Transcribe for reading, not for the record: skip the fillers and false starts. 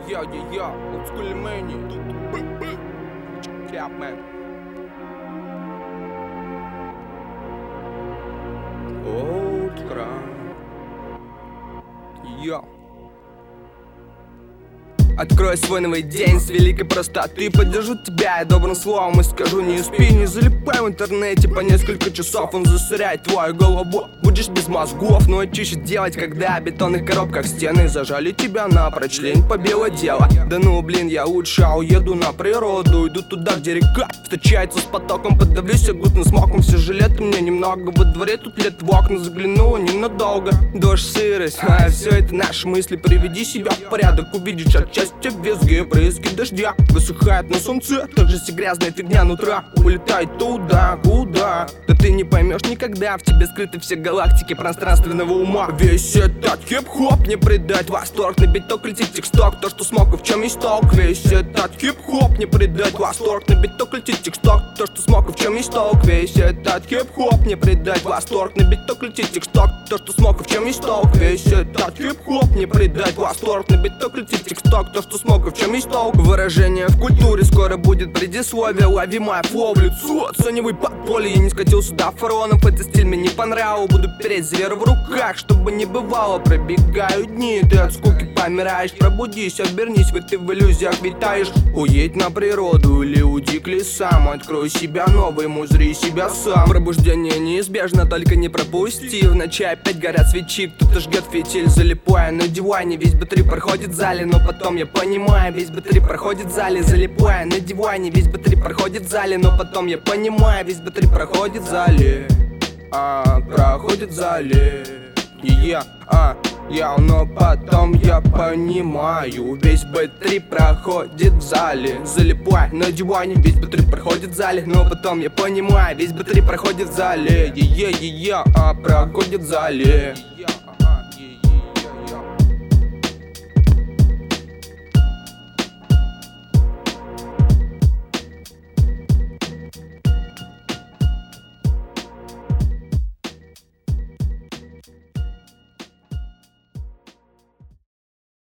Я, олдскульный Мэнни. Тряпмен. Old Crown. Я. Открой свой новый день с великой простоты. Поддержу тебя я добрым словом и скажу: не спи, не залипай в интернете по несколько часов. Он засоряет твою голову, будешь без мозгов. Но чище делать, когда в бетонных коробках стены зажали тебя напрочь, лень побила дело. Да ну блин, я лучше уеду на природу. Иду туда, где река встречается с потоком. Подавлюсь огутным смоком, все же лета мне немного. Во дворе тут лет в окна заглянула ненадолго. Дождь, сырость, а все это наши мысли. Приведи себя в порядок, увидишь отчасти визги, брызги дождя. Высыхает на солнце, так же все грязная фигня нутра. Улетает туда, куда? Да ты не поймешь никогда. В тебе скрыты все галактики пространственного ума. Весь этот хип-хоп не придать восторг. На биток летит тексток, то что смог и в чем есть толк. Весь этот хип-хоп не придать восторг. На биток летит тексток, то что смог и в чем есть толк. Весь этот хип-хоп не придать восторг. На биток летит тексток, то что смог и в чем есть толк. Весь этот хип-хоп не придать восторг. На биток летит тексток, то что смог и в чем есть толк. Выражение в культуре скоро будет предисловие. Лови мое флоу в лицо, оценивай подполье. Я не скатил сюда фаронов, этот стиль мне не понравил. Буду переть зверя в руках, чтобы не бывало. Пробегают дни, ты от скуки помираешь. Пробудись, обернись, ведь ты в иллюзиях витаешь. Уедь на природу или уйди к лесам. Открой себя новым, узри себя сам. Пробуждение неизбежно, только не пропусти. В ночи опять горят свечи, кто-то жгет фитиль. Залипая на диване, весь батареи проходит в зале. Но потом я понимаю, весь батареи проходит в зале. Залипая на диване, весь батареи проходит в зале. Но потом я понимаю, весь батареи проходит в зале. Проходит в зале. Но потом я понимаю, весь батареи проходит в зале. Залипай на диване, весь батареи проходит в зале. Но потом я понимаю, весь батареи проходит в зале. Проходит в зале.